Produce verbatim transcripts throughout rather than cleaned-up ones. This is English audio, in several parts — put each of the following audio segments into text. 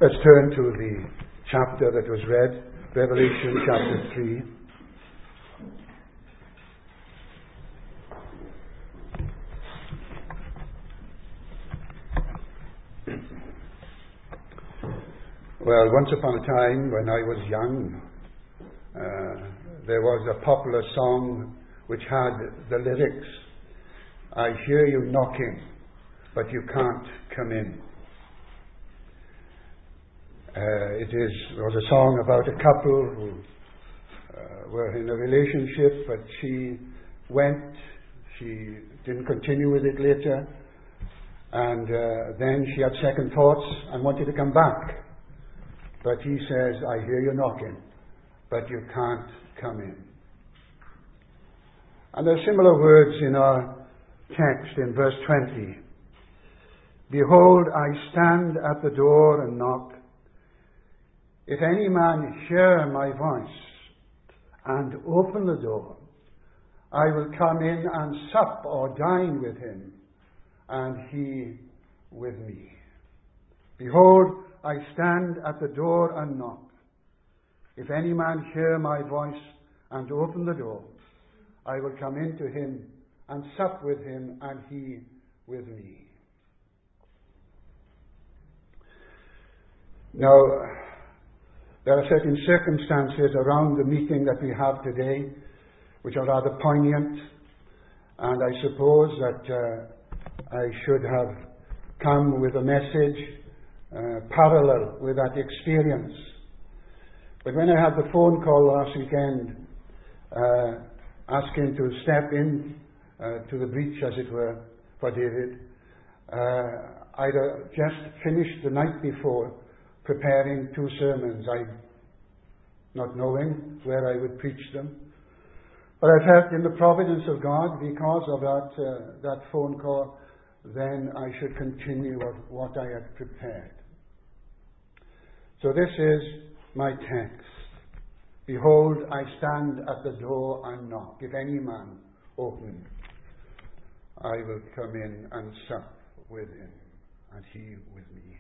Let's turn to the chapter that was read, Revelation chapter three. Well, once upon a time when I was young, uh, there was a popular song which had the lyrics, "I hear you knocking, but you can't come in." Uh, it is, it was a song about a couple who uh, were in a relationship, but she went, she didn't continue with it later, and uh, then she had second thoughts and wanted to come back. But he says, "I hear you knocking, but you can't come in." And there are similar words in our text in verse twenty. "Behold, I stand at the door and knock. If any man hear my voice and open the door, I will come in and sup or dine with him, and he with me. Behold, I stand at the door and knock. If any man hear my voice and open the door, I will come in to him and sup with him, and he with me." Now, there are certain circumstances around the meeting that we have today which are rather poignant, and I suppose that uh, I should have come with a message uh, parallel with that experience. But when I had the phone call last weekend uh, asking to step in uh, to the breach, as it were, for David, uh, I'd uh, just finished the night before preparing two sermons, I not knowing where I would preach them. But I felt in the providence of God, because of that uh, that phone call, then I should continue with what I had prepared. So this is my text. "Behold, I stand at the door and knock. If any man open, I will come in and sup with him, and he with me."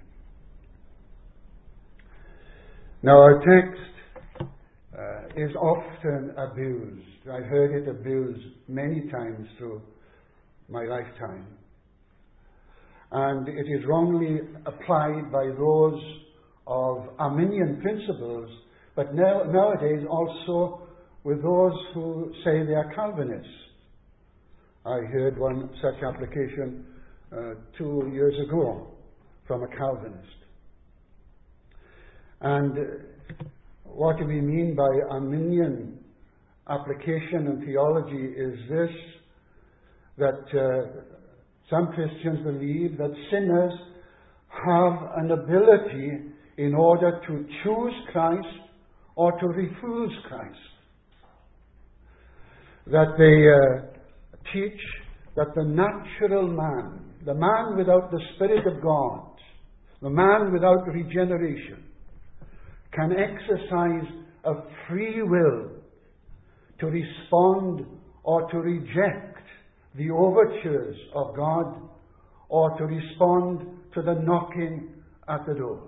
Now, our text uh, is often abused. I've heard it abused many times through my lifetime. And it is wrongly applied by those of Arminian principles, but now, nowadays also with those who say they are Calvinists. I heard one such application uh, two years ago from a Calvinist. And what we mean by Arminian application and theology is this, that uh, some Christians believe that sinners have an ability in order to choose Christ or to refuse Christ. That they uh, teach that the natural man, the man without the Spirit of God, the man without regeneration, can exercise a free will to respond or to reject the overtures of God, or to respond to the knocking at the door.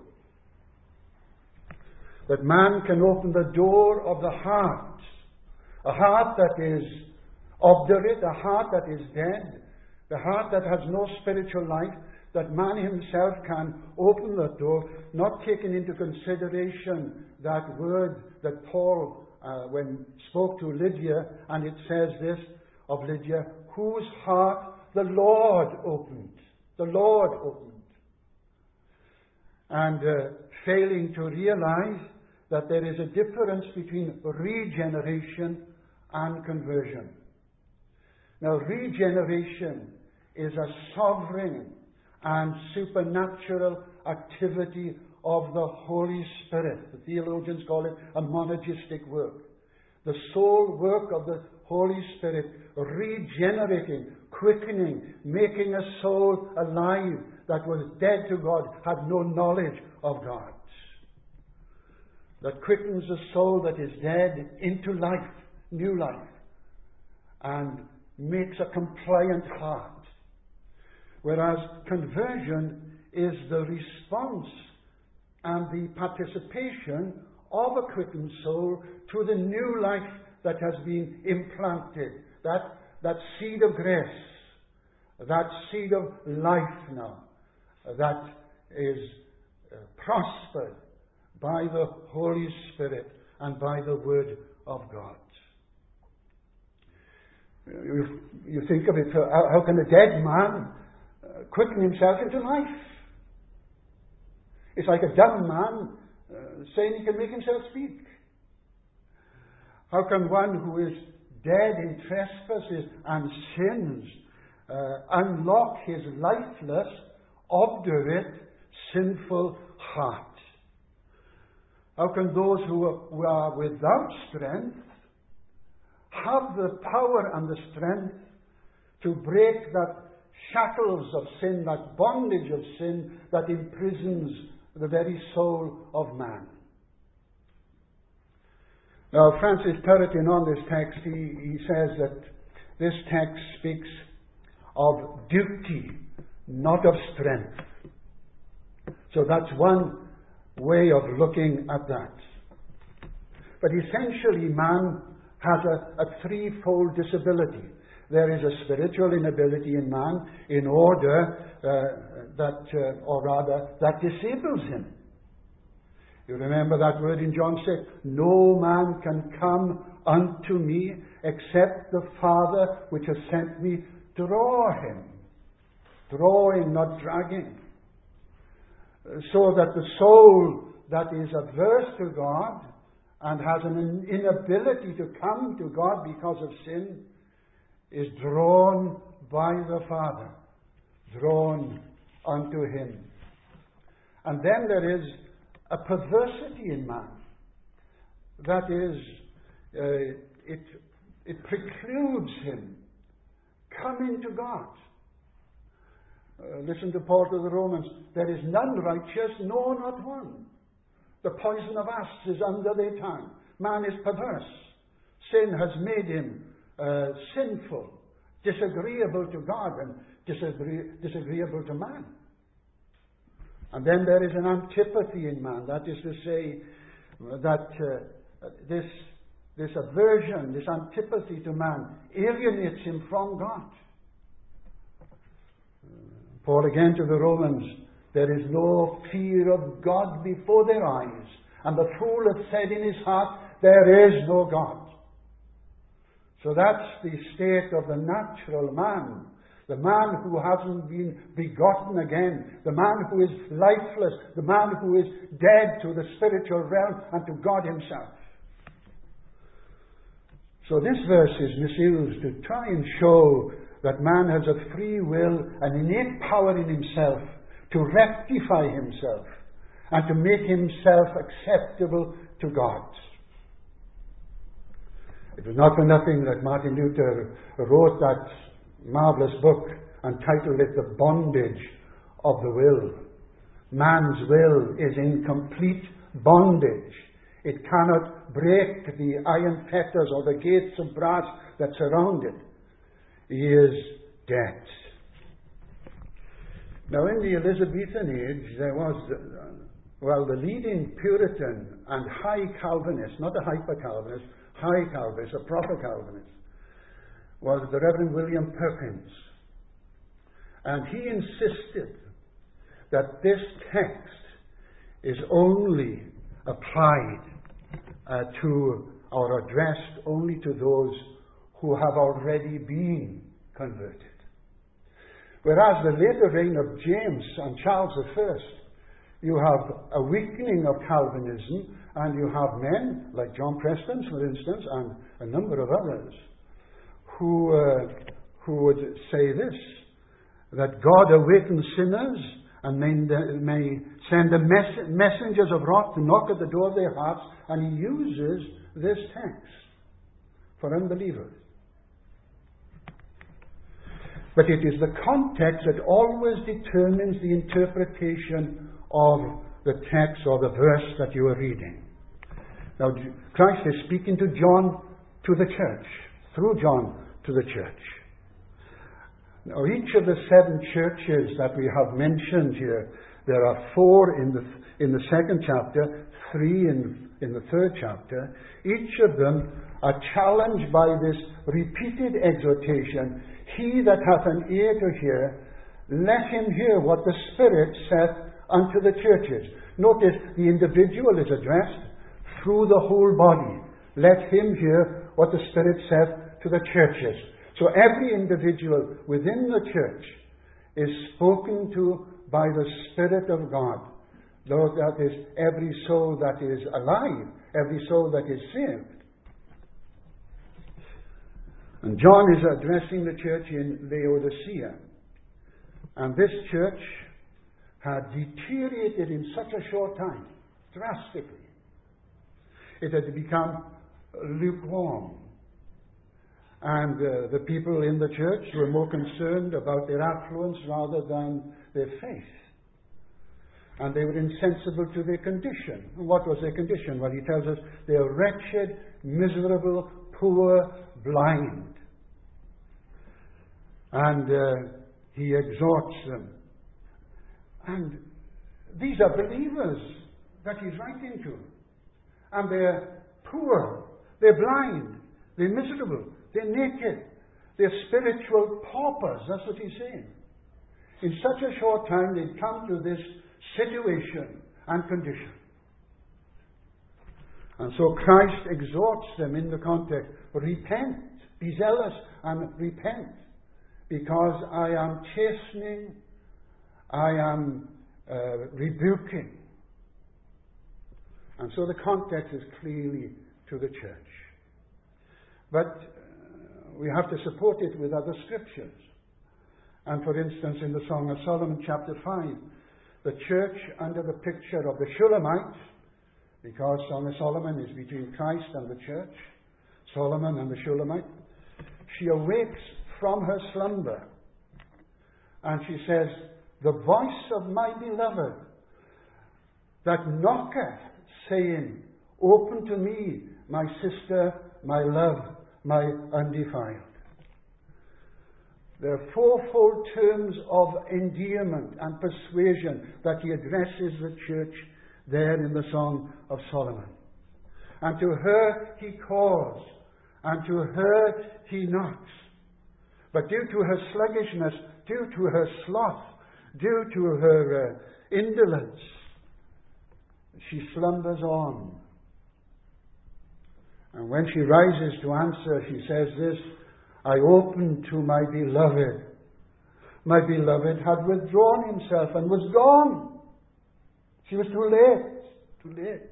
That man can open the door of the heart, a heart that is obdurate, a heart that is dead, the heart that has no spiritual life, that man himself can open the door, not taking into consideration that word that Paul, uh, when spoke to Lydia, and it says this of Lydia, whose heart the Lord opened. The Lord opened. And uh, failing to realize that there is a difference between regeneration and conversion. Now, regeneration is a sovereign and supernatural activity of the Holy Spirit. The theologians call it a monergistic work. The sole work of the Holy Spirit, regenerating, quickening, making a soul alive that was dead to God, had no knowledge of God. That quickens a soul that is dead into life, new life, and makes a compliant heart. Whereas conversion is the response and the participation of a quickened soul to the new life that has been implanted. That, that seed of grace, that seed of life now, that is uh, prospered by the Holy Spirit and by the Word of God. You, you think of it, how, how can a dead man uh, quicken himself into life? It's like a dumb man uh, saying he can make himself speak. How can one who is dead in trespasses and sins uh, unlock his lifeless, obdurate, sinful heart? How can those who are, who are without strength have the power and the strength to break that shackles of sin, that bondage of sin that imprisons the very soul of man? Now, Francis Turretin on this text, he, he says that this text speaks of duty, not of strength. So that's one way of looking at that. But essentially, man has a, a threefold disability. There is a spiritual inability in man in order uh, that, uh, or rather, that disables him. You remember that word in John six? No man can come unto me except the Father which has sent me draw him. Drawing, not dragging. So that the soul that is averse to God and has an inability to come to God because of sin is drawn by the Father, drawn unto him. And then there is a perversity in man. That is, uh, it, it precludes him coming to God. Uh, listen to Paul to the Romans. There is none righteous, no, not one. The poison of asps is under their tongue. Man is perverse. Sin has made him uh, sinful, disagreeable to God and disagree- disagreeable to man. And then there is an antipathy in man. That is to say, that uh, this, this aversion, this antipathy to man alienates him from God. Paul again to the Romans, there is no fear of God before their eyes. And the fool hath said in his heart, there is no God. So that's the state of the natural man. The man who hasn't been begotten again. The man who is lifeless. The man who is dead to the spiritual realm and to God himself. So this verse is misused to try and show that man has a free will, an innate power in himself to rectify himself and to make himself acceptable to God. It was not for nothing that Martin Luther wrote that marvelous book and titled it The Bondage of the Will. Man's will is in complete bondage. It cannot break the iron fetters or the gates of brass that surround it. He is dead. Now, in the Elizabethan age, there was, uh, well, the leading Puritan and high Calvinist, not a hyper Calvinist, high Calvinist, a proper Calvinist, was the Reverend William Perkins. And he insisted that this text is only applied uh, to or addressed only to those who have already been converted. Whereas the later reign of James and Charles the First, you have a weakening of Calvinism, and you have men like John Preston, for instance, and a number of others, who uh, who would say this, that God awakens sinners and may, may send the mess- messengers of wrath to knock at the door of their hearts, and he uses this text for unbelievers. But it is the context that always determines the interpretation of the text or the verse that you are reading. Now, Christ is speaking to John, to the church, through John to the church. Now, each of the seven churches that we have mentioned here, There are four in the, in the second chapter, three in, in the third chapter. Each of them are challenged by this repeated exhortation. He that hath an ear to hear, let him hear what the Spirit saith unto the churches. Notice the individual is addressed through the whole body. Let him hear what the Spirit saith to the churches. So every individual within the church is spoken to by the Spirit of God. Lord, that is every soul that is alive, every soul that is saved. And John is addressing the church in Laodicea. And this church had deteriorated in such a short time, drastically. It had become lukewarm. And uh, the people in the church were more concerned about their affluence rather than their faith. And they were insensible to their condition. And what was their condition? Well, he tells us they are wretched, miserable, poor, blind. And uh, he exhorts them. And these are believers that he's writing to. And they're poor, they're blind, they're miserable, they're naked, they're spiritual paupers. That's what he's saying. In such a short time, they'd come to this situation and condition. And so Christ exhorts them in the context, repent, be zealous and repent, because I am chastening, I am uh, rebuking. And so the context is clearly to the church. But uh, we have to support it with other scriptures. And for instance, in the Song of Solomon, chapter five, the church under the picture of the Shulamite, because Song of Solomon is between Christ and the church, Solomon and the Shulamite, she awakes from her slumber and she says, the voice of my beloved that knocketh, saying, open to me, my sister, my love, my undefiled. There are fourfold terms of endearment and persuasion that he addresses the church there in the Song of Solomon. And to her he calls, and to her he knocks. But due to her sluggishness, due to her sloth, due to her uh, indolence, she slumbers on. And when she rises to answer, she says this, I opened to my beloved. My beloved had withdrawn himself and was gone. She was too late. Too late.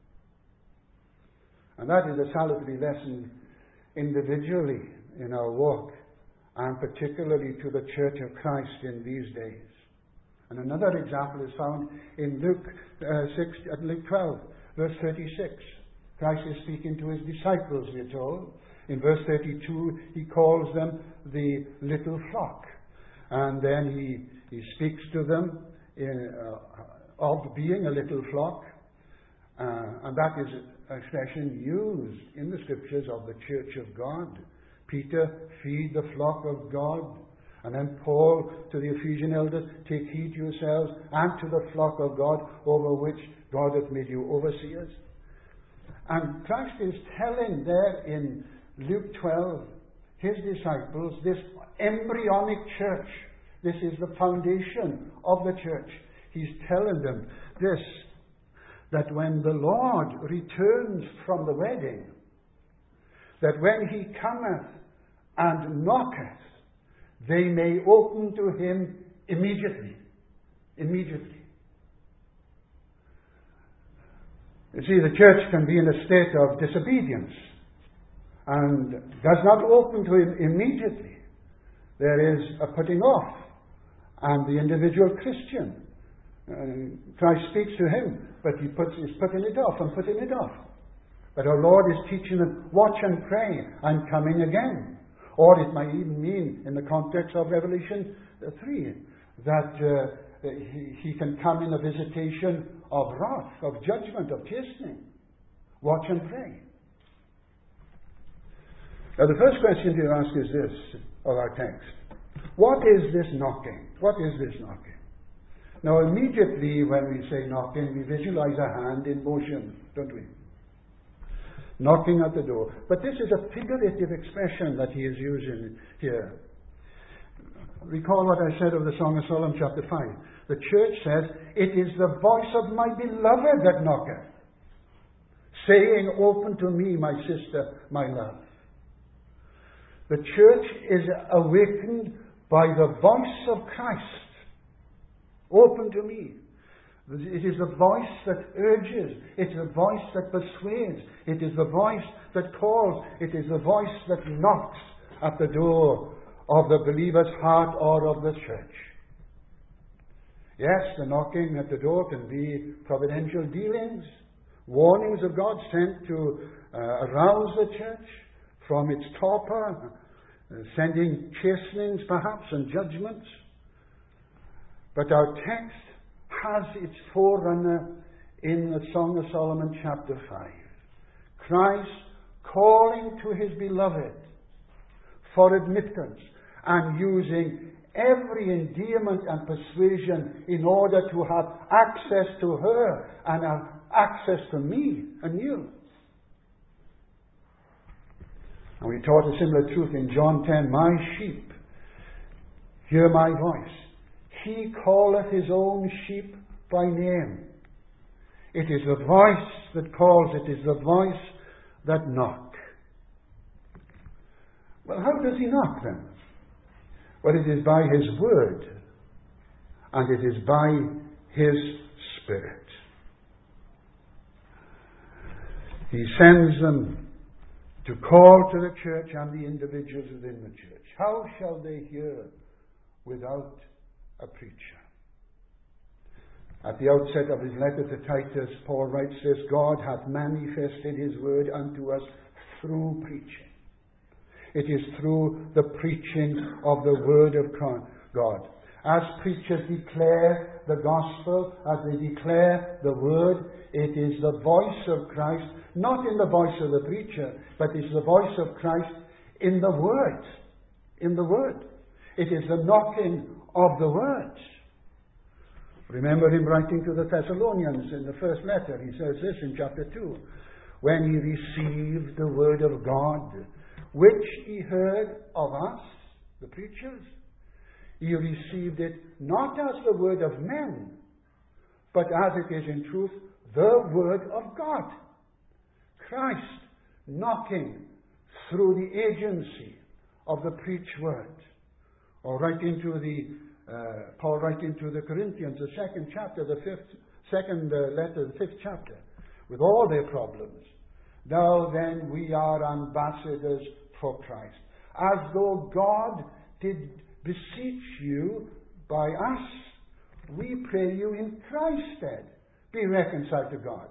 And that is a salutary lesson individually in our walk, and particularly to the Church of Christ in these days. And another example is found in Luke uh, six, uh, Luke twelve, verse thirty-six. Christ is speaking to his disciples, we are told. In verse thirty-two, he calls them the little flock. And then he, he speaks to them in, uh, of being a little flock. Uh, and that is an expression used in the scriptures of the church of God. Peter, feed the flock of God. And then Paul to the Ephesian elders, take heed to yourselves and to the flock of God over which God hath made you overseers. And Christ is telling there in Luke twelve, his disciples, this embryonic church, this is the foundation of the church. He's telling them this, that when the Lord returns from the wedding, that when he cometh and knocketh, they may open to him immediately. Immediately. You see, the church can be in a state of disobedience and does not open to him immediately. There is a putting off, and the individual Christian, uh, Christ speaks to him, but he puts, he's putting it off and putting it off. But our Lord is teaching them, watch and pray, I'm coming again. Or it might even mean, in the context of Revelation three, that uh, he, he can come in a visitation of wrath, of judgment, of chastening. Watch and pray. Now the first question to ask is this, of our text. What is this knocking? What is this knocking? Now, immediately when we say knocking, we visualize a hand in motion, don't we? Knocking at the door. But this is a figurative expression that he is using here. Recall what I said of the Song of Solomon, chapter five. The church says, "It is the voice of my beloved that knocketh, saying, open to me, my sister, my love." The church is awakened by the voice of Christ. Open to me. It is the voice that urges. It's the voice that persuades. It is the voice that calls. It is the voice that knocks at the door of the believer's heart or of the church. Yes, the knocking at the door can be providential dealings, warnings of God sent to uh, arouse the church from its torpor, uh, sending chastenings perhaps and judgments. But our text has its forerunner in the Song of Solomon chapter five. Christ calling to his beloved for admittance and using every endearment and persuasion in order to have access to her and have access to me and you. And we taught a similar truth in John ten. My sheep hear my voice. He calleth his own sheep by name. It is the voice that calls. It is the voice that knocks. Well, how does he knock then? Well, it is by his word, and it is by his Spirit. He sends them to call to the church and the individuals within the church. How shall they hear without a preacher? At the outset of his letter to Titus, Paul writes this: God hath manifested his word unto us through preaching. It is through the preaching of the word of God. As preachers declare the gospel, as they declare the word, it is the voice of Christ, not in the voice of the preacher, but it's the voice of Christ in the word. In the word. It is the knocking of the word. Remember him writing to the Thessalonians in the first letter. He says this in chapter two. When he received the word of God, which he heard of us, the preachers, he received it not as the word of men, but as it is in truth the word of God. Christ knocking through the agency of the preached word. Or right into the, uh, Paul writing to the Corinthians, the second chapter, the fifth, second uh, letter, the fifth chapter, with all their problems. Now then we are ambassadors for Christ, as though God did beseech you by us. We pray you in Christ's stead, be reconciled to God.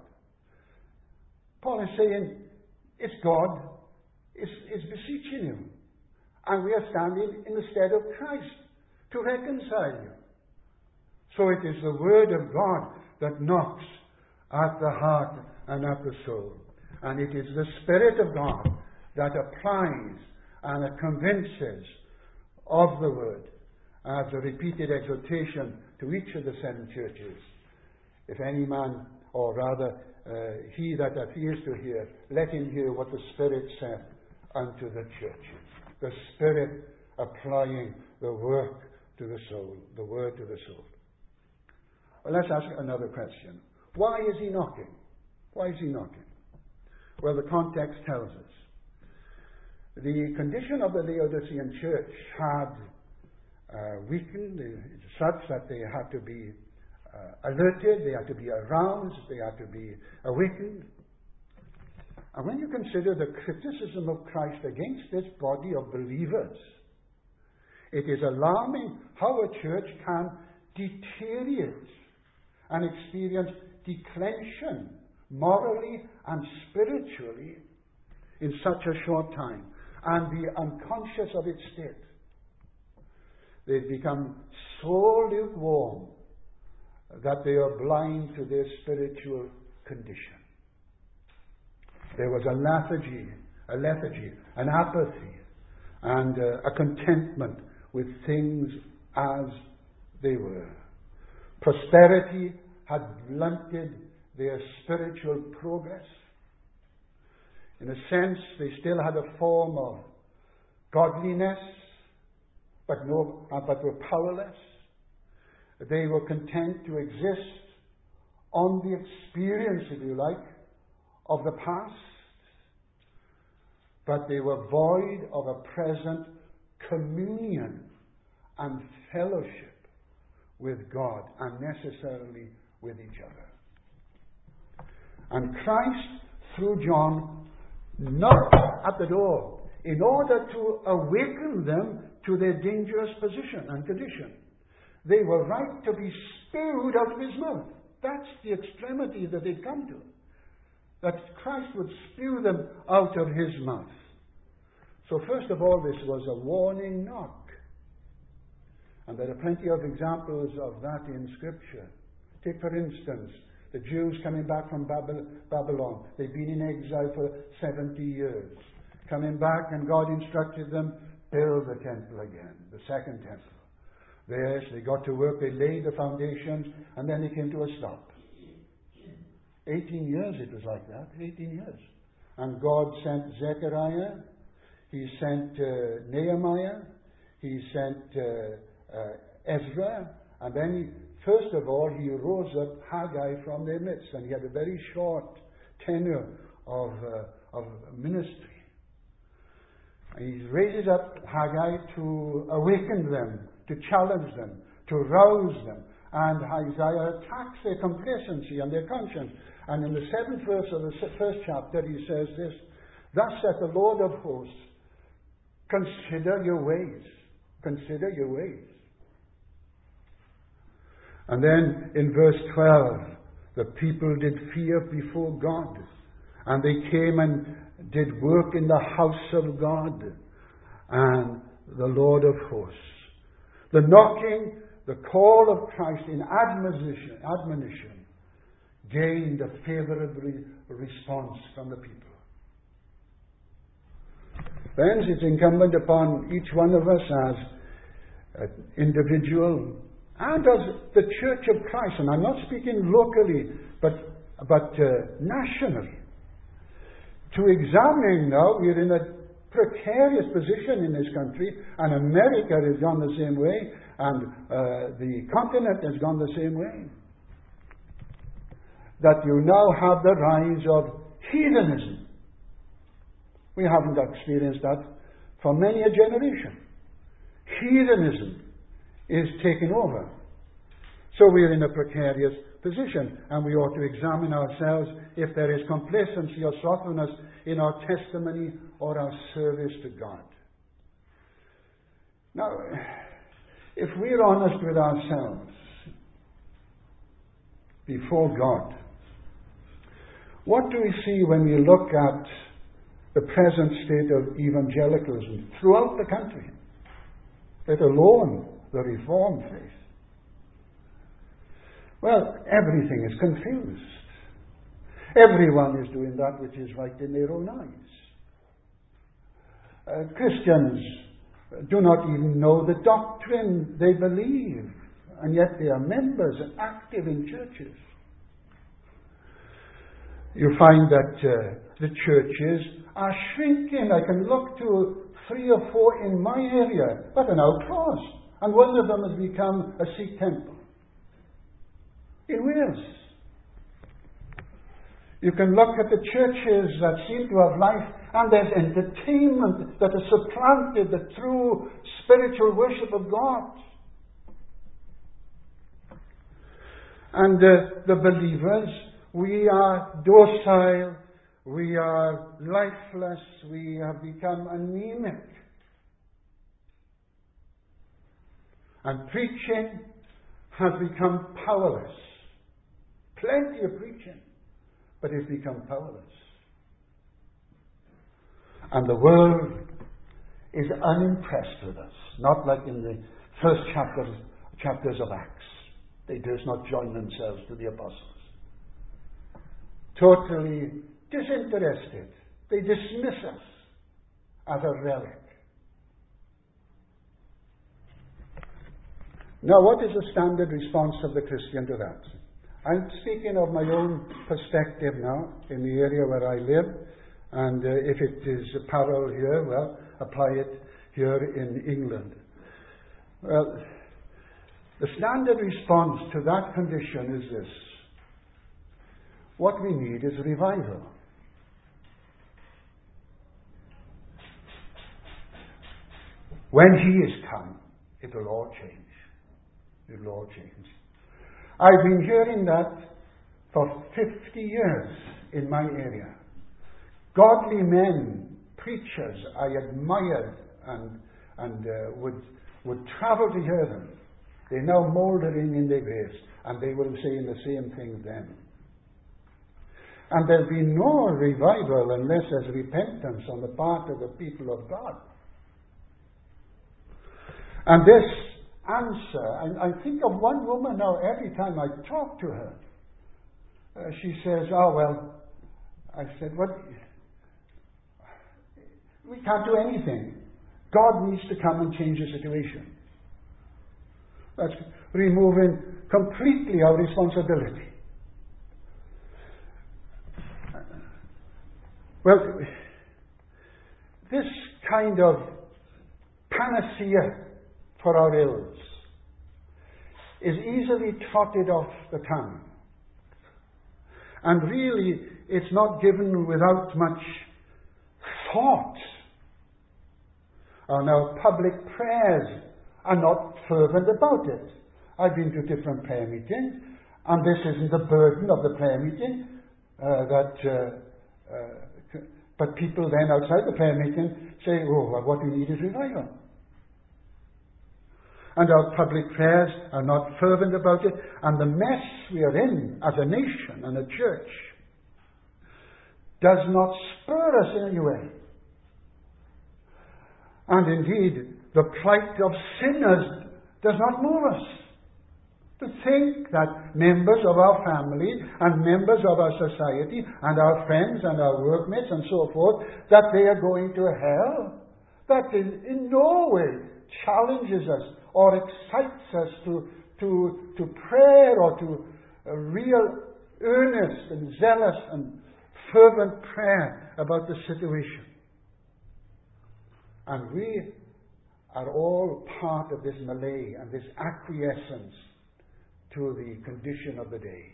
Paul is saying, it's God is, is beseeching you. And we are standing in the stead of Christ to reconcile you. So it is the word of God that knocks at the heart and at the soul. And it is the Spirit of God that applies and convinces of the word as a repeated exhortation to each of the seven churches. If any man, or rather uh, he that hath ears to hear, let him hear what the Spirit saith unto the churches. The Spirit applying the work to the soul, the word to the soul. Well, let's ask another question. Why is he knocking? Why is he knocking? Well, the context tells us. The condition of the Laodicean church had uh, weakened such that they had to be uh, alerted, they had to be aroused, they had to be awakened. And when you consider the criticism of Christ against this body of believers, it is alarming how a church can deteriorate and experience declension morally and spiritually in such a short time and be unconscious of its state. They've become so lukewarm that they are blind to their spiritual condition. There was a lethargy, a lethargy, an apathy, and uh, a contentment with things as they were. Prosperity had blunted their spiritual progress. In a sense, they still had a form of godliness, but no, uh, but were powerless. They were content to exist on the experience, if you like, of the past, but they were void of a present communion and fellowship with God, and necessarily with each other. And Christ, through John, knocked at the door in order to awaken them to their dangerous position and condition. They were right to be spewed out of his mouth. That's the extremity that they'd come to. That Christ would spew them out of his mouth. So first of all, this was a warning knock. And there are plenty of examples of that in Scripture. Take, for instance, the Jews coming back from Babylon. They'd been in exile for seventy years. Coming back, and God instructed them, build the temple again, the second temple. Yes, they got to work, they laid the foundations, and then they came to a stop. eighteen years it was like that, eighteen years. And God sent Zechariah, he sent uh, Nehemiah, he sent uh, uh, Ezra, and then he, first of all he rose up Haggai from their midst, and he had a very short tenure of, uh, of ministry. He raises up Haggai to awaken them, to challenge them, to rouse them. And Isaiah attacks their complacency and their conscience. And in the seventh verse of the first chapter, he says this, thus saith the Lord of hosts, consider your ways. Consider your ways. And then in verse twelve, the people did fear before God. And they came and did work in the house of God and the Lord of hosts. The knocking, the call of Christ in admonition, admonition gained a favorable response from the people. Friends, it's incumbent upon each one of us as an individual and as the Church of Christ, and I'm not speaking locally, but, but uh, nationally, to examine now. We're in a precarious position in this country, and America has gone the same way, and uh, the continent has gone the same way. That you now have the rise of heathenism. We haven't experienced that for many a generation. Heathenism is taking over. So we are in a precarious position, and we ought to examine ourselves if there is complacency or slothfulness in our testimony or our service to God. Now, if we're honest with ourselves before God, what do we see when we look at the present state of evangelicalism throughout the country, let alone the Reformed faith? Well, everything is confused. Everyone is doing that which is right in their own eyes. Uh, Christians do not even know the doctrine they believe, and yet they are members and active in churches. You find that uh, the churches are shrinking. I can look to three or four in my area, but an outcast, and one of them has become a Sikh temple. In Wales. You can look at the churches that seem to have life, and there's entertainment that has supplanted the true spiritual worship of God. And uh, the believers, we are docile, we are lifeless, we have become anemic. And preaching has become powerless. Plenty of preaching, but it's become powerless. And the world is unimpressed with us, not like in the first chapters, chapters of Acts. They durst not join themselves to the apostles. Totally disinterested. They dismiss us as a relic. Now, what is the standard response of the Christian to that? I'm speaking of my own perspective now, in the area where I live, and uh, if it is a parallel here, well, apply it here in England. Well, the standard response to that condition is this. What we need is revival. When He is come, it will all change. It will all change. I've been hearing that for fifty years in my area. Godly men, preachers, I admired and and uh, would would travel to hear them. They're now mouldering in their graves, and they will say the same thing then. And there'll be no revival unless there's repentance on the part of the people of God. And this answer, and I think of one woman now every time I talk to her. Uh, she says, oh, well, I said, what? We can't do anything. God needs to come and change the situation. That's removing completely our responsibility. Well, this kind of panacea for our ills is easily trotted off the tongue. And really, it's not given without much thought. And our public prayers are not fervent about it. I've been to different prayer meetings, and this isn't the burden of the prayer meeting, uh, that, uh, uh, but people then outside the prayer meeting say, oh, well, what we need is revival. And our public prayers are not fervent about it, and the mess we are in as a nation and a church does not spur us in any way. And indeed, the plight of sinners does not move us. To think that members of our family and members of our society and our friends and our workmates and so forth, that they are going to hell, that in, in no way challenges us or excites us to, to, to prayer or to a real earnest and zealous and fervent prayer about the situation. And we are all part of this melee and this acquiescence to the condition of the day.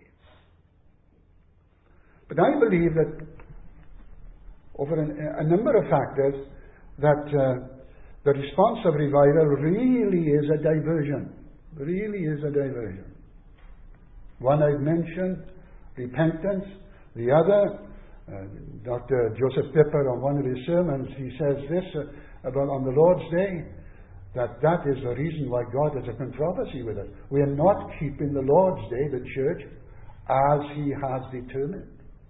But I believe that over an, a number of factors that uh, the response of revival really is a diversion. Really is a diversion. One I've mentioned, repentance. The other, uh, Doctor Joseph Pipper on one of his sermons, he says this uh, about on the Lord's Day, that that is the reason why God has a controversy with us. We are not keeping the Lord's Day, the church, as He has determined.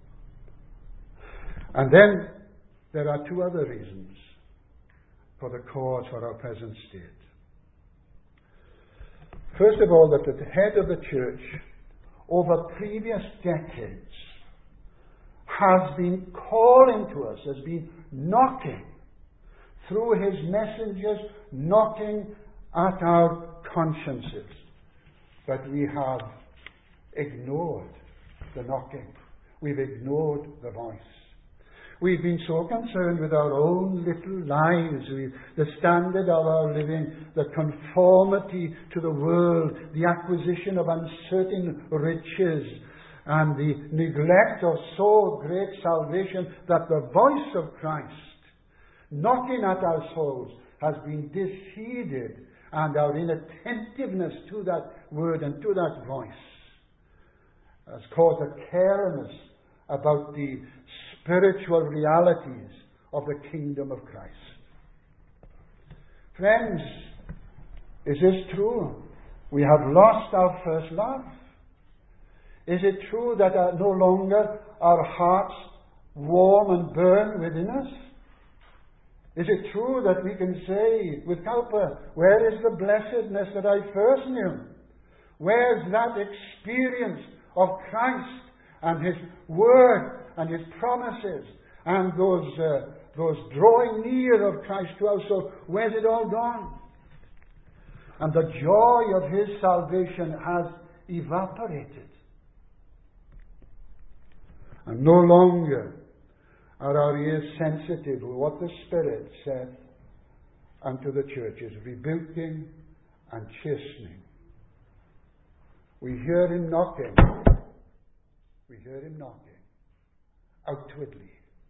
And then there are two other reasons for the cause for our present state. First of all, that the head of the church over previous decades has been calling to us, has been knocking through his messengers, knocking at our consciences. But we have ignored the knocking. We've ignored the voice. We've been so concerned with our own little lives, with the standard of our living, the conformity to the world, the acquisition of uncertain riches, and the neglect of so great salvation that the voice of Christ knocking at our souls has been disheeded, and our inattentiveness to that word and to that voice has caused a carelessness about the spiritual realities of the kingdom of Christ. Friends, is this true? We have lost our first love. Is it true that uh, no longer our hearts warm and burn within us? Is it true that we can say with Cowper, where is the blessedness that I first knew? Where's that experience of Christ and His Word and His promises and those uh, those drawing near of Christ to us? So where's it all gone? And the joy of his salvation has evaporated. And no longer are our ears sensitive to what the Spirit saith unto the churches, rebuking and chastening. We hear him knocking. We hear him knocking outwardly.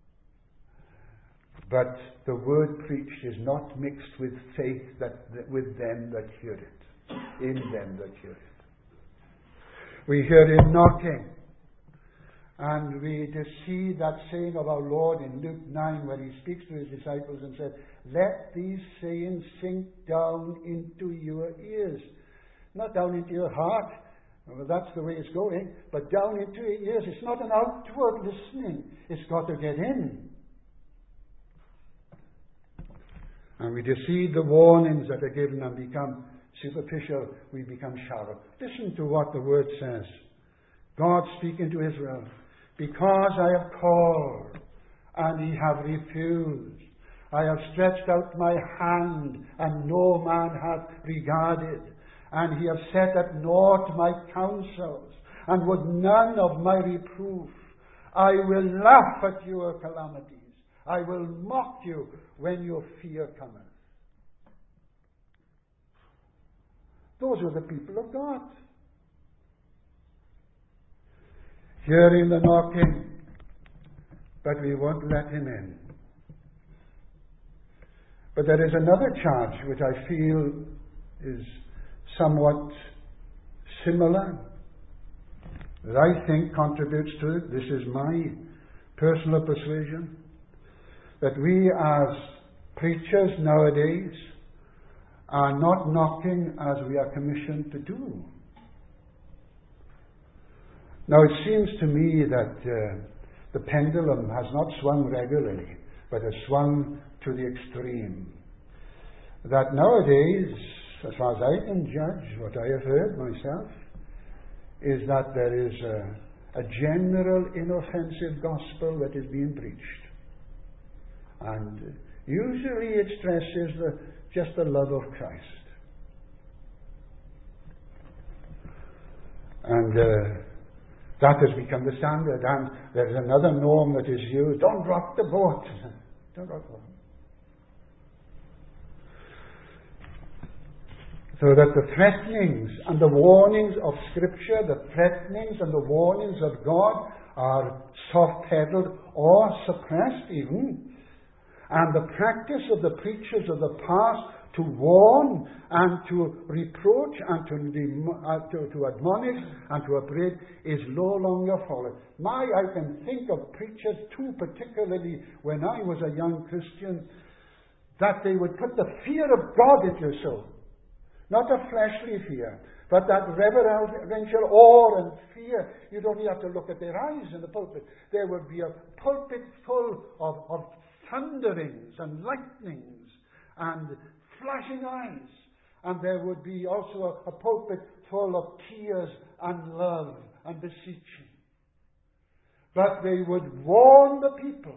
But the word preached is not mixed with faith that, that with them that hear it. In them that hear it. We hear him knocking. And we just see that saying of our Lord in Luke nine, where he speaks to his disciples and said, let these sayings sink down into your ears. Not down into your heart. Well, that's the way it's going. But down into your ears. It's not an outward listening. It's got to get in. And we just see the warnings that are given and become superficial. We become shallow. Listen to what the word says. God speaking to Israel. Because I have called, and ye have refused. I have stretched out my hand, and no man hath regarded. And he hath set at naught my counsels, and would none of my reproof. I will laugh at your calamities. I will mock you when your fear cometh. Those were the people of God. Hearing the knocking, but we won't let him in. But there is another charge which I feel is somewhat similar, that I think contributes to it. This is my personal persuasion, that we as preachers nowadays are not knocking as we are commissioned to do. Now, it seems to me that uh, the pendulum has not swung regularly, but has swung to the extreme. That nowadays, as far as I can judge, what I have heard myself, is that there is a, a general inoffensive gospel that is being preached. And usually it stresses the, just the love of Christ. And uh, that has become the standard. And there's another norm that is used. Don't rock the boat. Don't rock the boat. So that the threatenings and the warnings of Scripture, the threatenings and the warnings of God are soft-pedaled or suppressed even. And the practice of the preachers of the past to warn and to reproach and to, uh, to, to admonish and to upbraid is no longer followed. My, I can think of preachers too, particularly when I was a young Christian, that they would put the fear of God into your soul. Not a fleshly fear, but that reverential awe and fear. You don't even have to look at their eyes in the pulpit. There would be a pulpit full of, of thunderings and lightnings and flashing eyes. And there would be also a, a pulpit full of tears and love and beseeching. But they would warn the people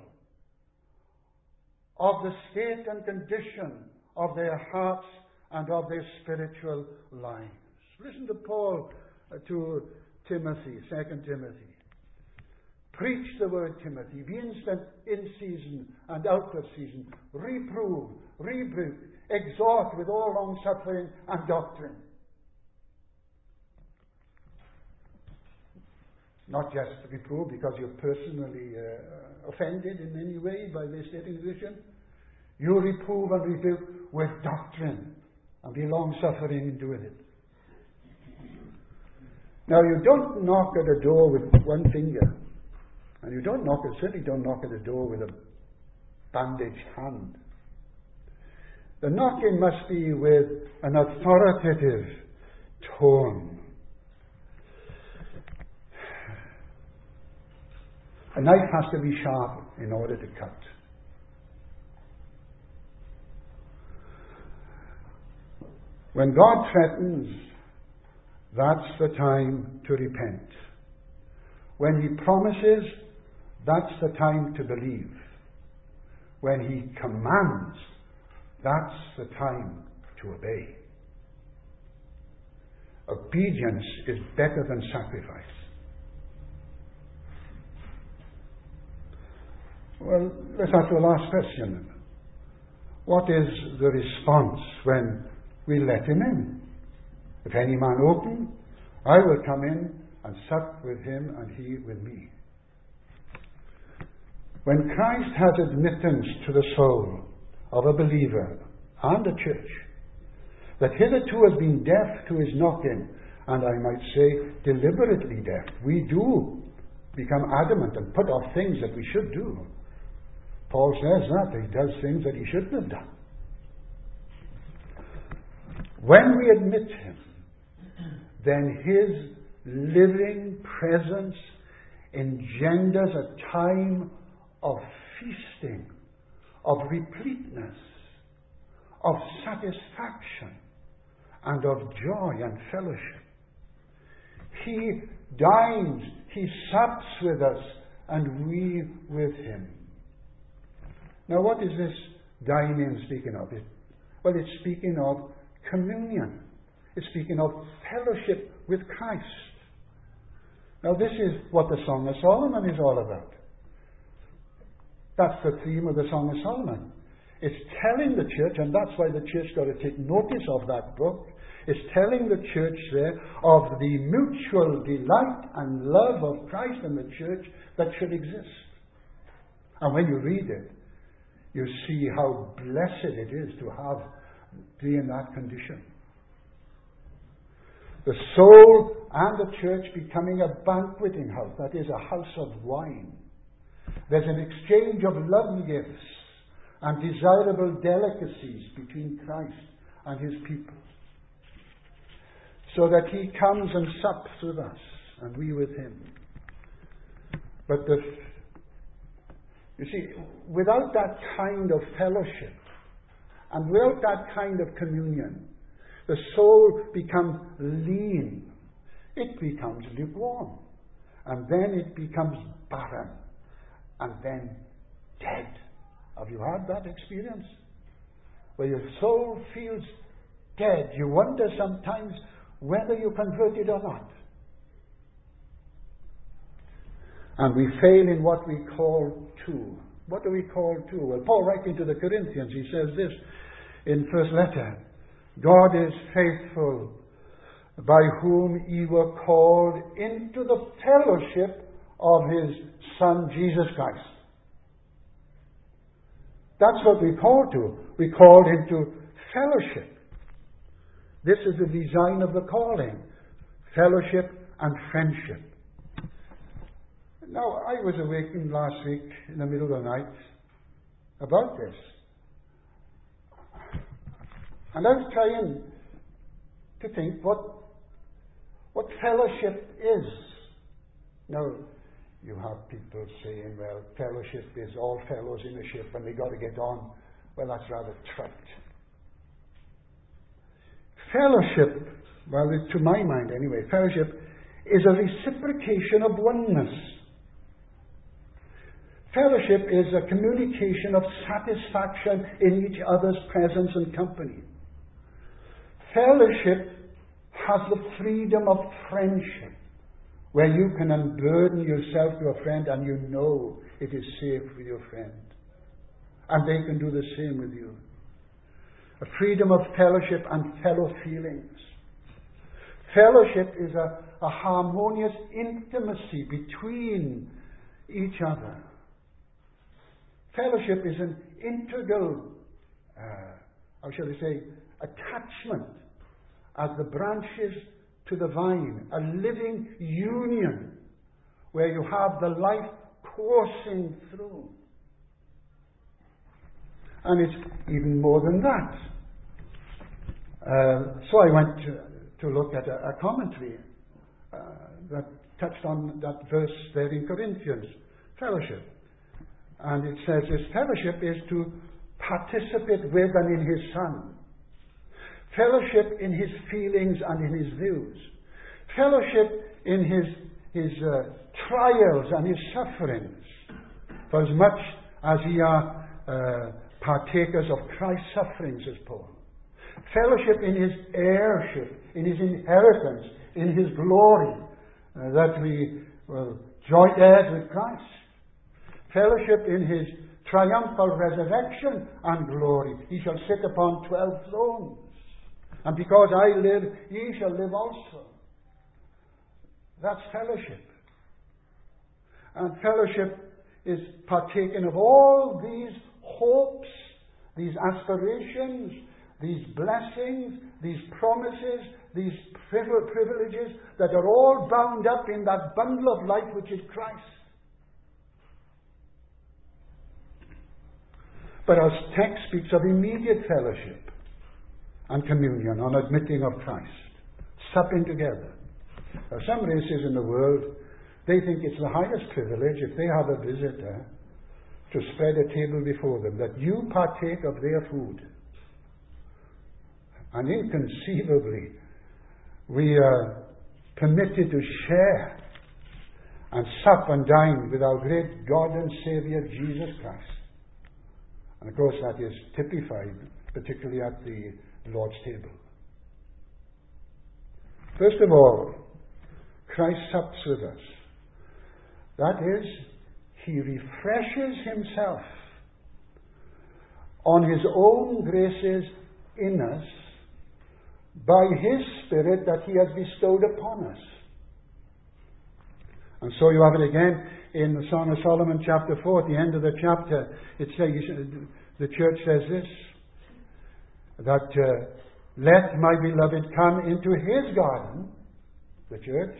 of the state and condition of their hearts and of their spiritual lives. Listen to Paul uh, to Timothy, Second Timothy. Preach the word, Timothy. Be instant in season and out of season. Reprove, rebuke, exhort with all long suffering and doctrine. Not just reprove because you're personally uh, offended in any way by their state and condition. You reprove and rebuke with doctrine. And be long-suffering in doing it. Now, you don't knock at a door with one finger. And you don't knock, certainly don't knock at a door with a bandaged hand. The knocking must be with an authoritative tone. A knife has to be sharp in order to cut. When God threatens, that's the time to repent. When He promises, that's the time to believe. When He commands, that's the time to obey. obedience is better than sacrifice. Well, let's ask the last question. What is the response when we let him in? If any man open, I will come in and sup with him and he with me. When Christ has admittance to the soul of a believer and a church that hitherto has been deaf to his knocking, and I might say deliberately deaf, we do become adamant and put off things that we should do. Paul says that he does things that he shouldn't have done. When we admit him, then his living presence engenders a time of feasting, of repleteness, of satisfaction, and of joy and fellowship. He dines, he sups with us, and we with him. Now, what is this dining speaking of? It, well, it's speaking of communion. It's speaking of fellowship with Christ. Now, this is what the Song of Solomon is all about. That's the theme of the Song of Solomon. It's telling the church, and that's why the church got to take notice of that book. It's telling the church there of the mutual delight and love of Christ and the church that should exist. And when you read it, you see how blessed it is to have be in that condition. The soul and the church becoming a banqueting house, that is, a house of wine. There's an exchange of love gifts and desirable delicacies between Christ and his people, so that he comes and sups with us and we with him. But the You see, without that kind of fellowship and without that kind of communion, the soul becomes lean. It becomes lukewarm. And then it becomes barren. And then dead. Have you had that experience? Where your soul feels dead. You wonder sometimes whether you converted or not. And we fail in what we call two. What do we call two? Well, Paul writing to the Corinthians, he says this in first letter. God is faithful, by whom ye were called into the fellowship of his Son, Jesus Christ. That's what we call to. We called into fellowship. This is the design of the calling. Fellowship and friendship. Now, I was awakened last week in the middle of the night about this. And I was trying to think what, what fellowship is. Now, you have people saying, well, fellowship is all fellows in a ship and they got to get on. Well, that's rather trite. Fellowship, well, to my mind anyway, fellowship is a reciprocation of oneness. Fellowship is a communication of satisfaction in each other's presence and company. Fellowship has the freedom of friendship, where you can unburden yourself to a friend and you know it is safe with your friend. And they can do the same with you. A freedom of fellowship and fellow feelings. Fellowship is a, a harmonious intimacy between each other. Fellowship is an integral, uh, how shall we say, attachment as the branches to the vine, a living union where you have the life coursing through. And it's even more than that. Uh, so I went to, to look at a, a commentary uh, that touched on that verse there in Corinthians, fellowship. And it says this fellowship is to participate with and in his Son. Fellowship in his feelings and in his views. Fellowship in his, his uh, trials and his sufferings. For as much as ye are uh, partakers of Christ's sufferings, as Paul. Fellowship in his heirship, in his inheritance, in his glory, uh, that we will joint heirs with Christ. Fellowship in his triumphal resurrection and glory. He shall sit upon twelve thrones. And because I live, ye shall live also. That's fellowship. And fellowship is partaking of all these hopes, these aspirations, these blessings, these promises, these privileges that are all bound up in that bundle of life which is Christ. But our text speaks of immediate fellowship and communion on admitting of Christ, supping together. Now, some races in the world, they think it's the highest privilege if they have a visitor to spread a table before them, that you partake of their food. And inconceivably, we are permitted to share and sup and dine with our great God and Saviour, Jesus Christ. And of course, that is typified, particularly at the Lord's table. First of all, Christ sups with us. That is, he refreshes himself on his own graces in us by his Spirit that he has bestowed upon us. And so you have it again in the Song of Solomon chapter four, at the end of the chapter. It says, the church says this, that uh, let my beloved come into his garden, the church,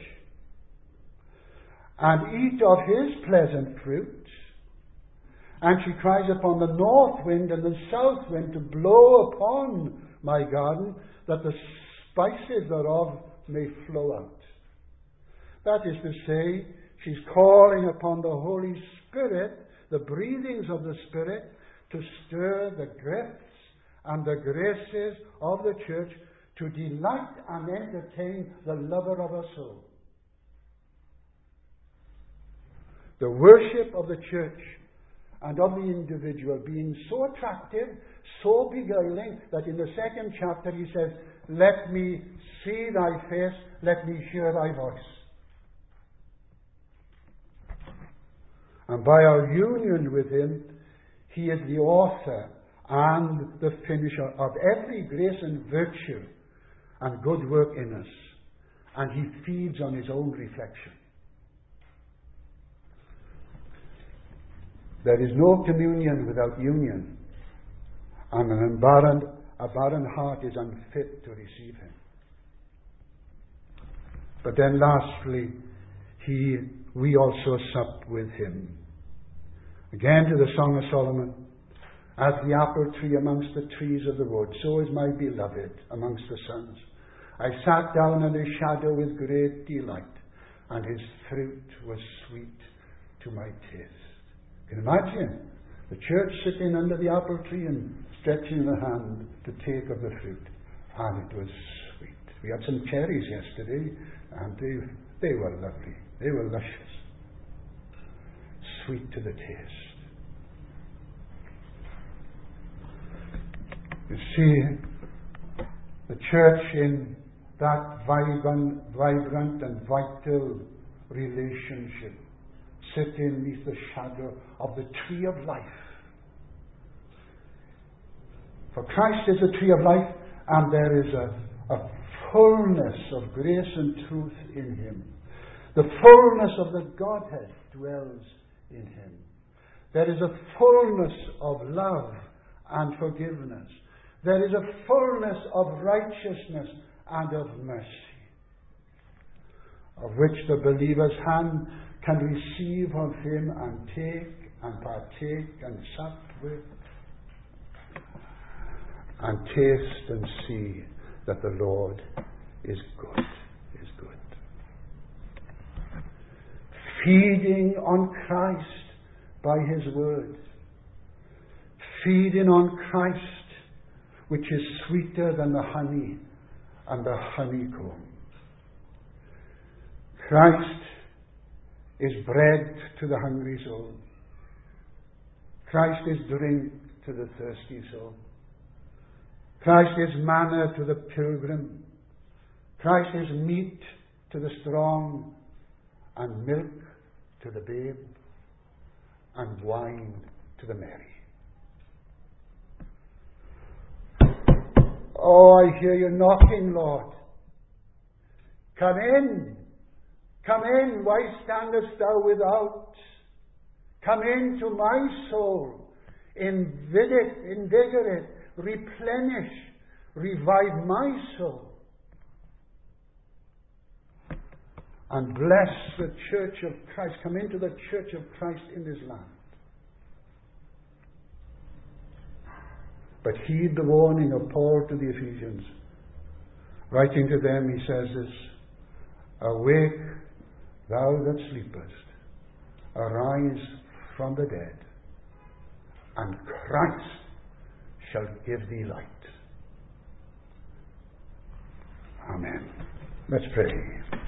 and eat of his pleasant fruit. And she cries upon the north wind and the south wind to blow upon my garden, that the spices thereof may flow out. That is to say, she's calling upon the Holy Spirit, the breathings of the Spirit, to stir the gifts and the graces of the church to delight and entertain the lover of her soul. The worship of the church and of the individual being so attractive, so beguiling, that in the second chapter he says, let me see thy face, let me hear thy voice. And by our union with him, he is the author and the finisher of every grace and virtue and good work in us. And he feeds on his own reflection. There is no communion without union, and an barren, a barren heart is unfit to receive him. But then lastly, he, we also sup with him. Again to the Song of Solomon, as the apple tree amongst the trees of the wood, so is my beloved amongst the sons. I sat down in his shadow with great delight, and his fruit was sweet to my taste. You can imagine the church sitting under the apple tree and stretching the hand to take of the fruit. And it was sweet. We had some cherries yesterday, and they, they were lovely. They were luscious. Sweet to the taste. You see, the church in that vibrant, vibrant and vital relationship, sitting beneath the shadow of the tree of life. For Christ is the tree of life, and there is a, a fullness of grace and truth in him. The fullness of the Godhead dwells in him. There is a fullness of love and forgiveness. There is a fullness of righteousness and of mercy, of which the believer's hand can receive of him and take and partake and sup with and taste and see that the Lord is good, is good. Feeding on Christ by his word. Feeding on Christ, which is sweeter than the honey and the honeycomb. Christ is bread to the hungry soul. Christ is drink to the thirsty soul. Christ is manna to the pilgrim. Christ is meat to the strong, and milk to the babe, and wine to the merry. Oh, I hear you knocking, Lord. Come in. Come in. Why standest thou without? Come into my soul. Invigorate, invigorate, replenish, revive my soul. And bless the church of Christ. Come into the church of Christ in this land. But heed the warning of Paul to the Ephesians. Writing to them, he says this: Awake, thou that sleepest, arise from the dead, and Christ shall give thee light. Amen. Let's pray.